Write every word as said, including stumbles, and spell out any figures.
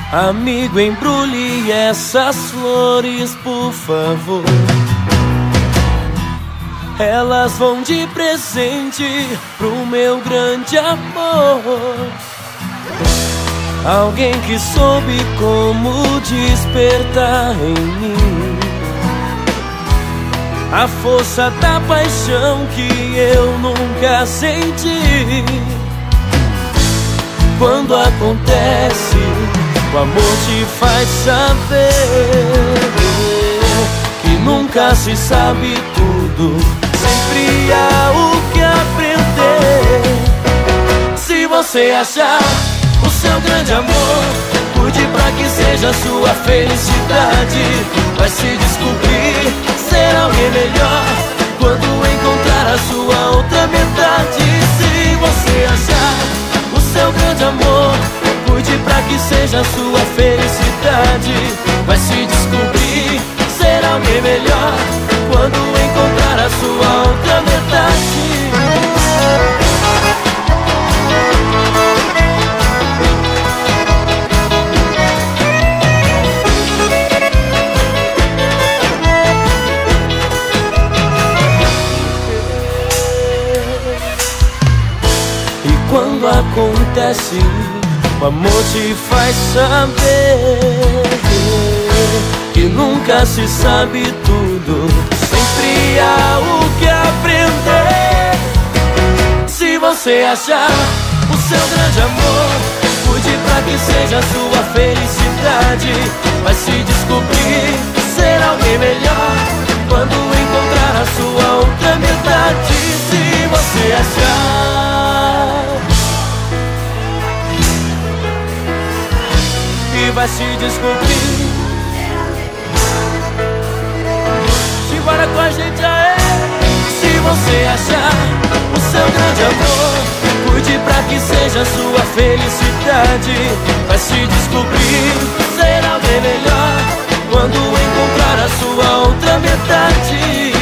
Amigo, embrulhe essas flores, por favor. Elas vão de presente pro meu grande amor. Alguém que soube como despertar em mim a força da paixão que eu nunca senti. Quando acontece, o amor te faz saber que nunca se sabe tudo, sempre há o que aprender. Se você achar o seu grande amor, cuide pra que seja sua felicidade. Vai se descobrir ser alguém melhor quando encontrar a sua outra metade. Se você achar o seu grande amor, cuide pra que seja sua felicidade. Vai se descobrir ser alguém melhor quando encontrar a sua outra metade. Quando acontece, o amor te faz saber que nunca se sabe tudo, sempre há o que aprender. Se você achar o seu grande amor, cuide pra que seja sua felicidade. Vai se descobrir ser alguém melhor quando encontrar a sua outra metade. Se você achar, e vai se descobrir. Simbora com a gente, aê! Se você achar o seu grande amor, cuide pra que seja sua felicidade. Vai se descobrir ser alguém melhor quando encontrar a sua outra metade.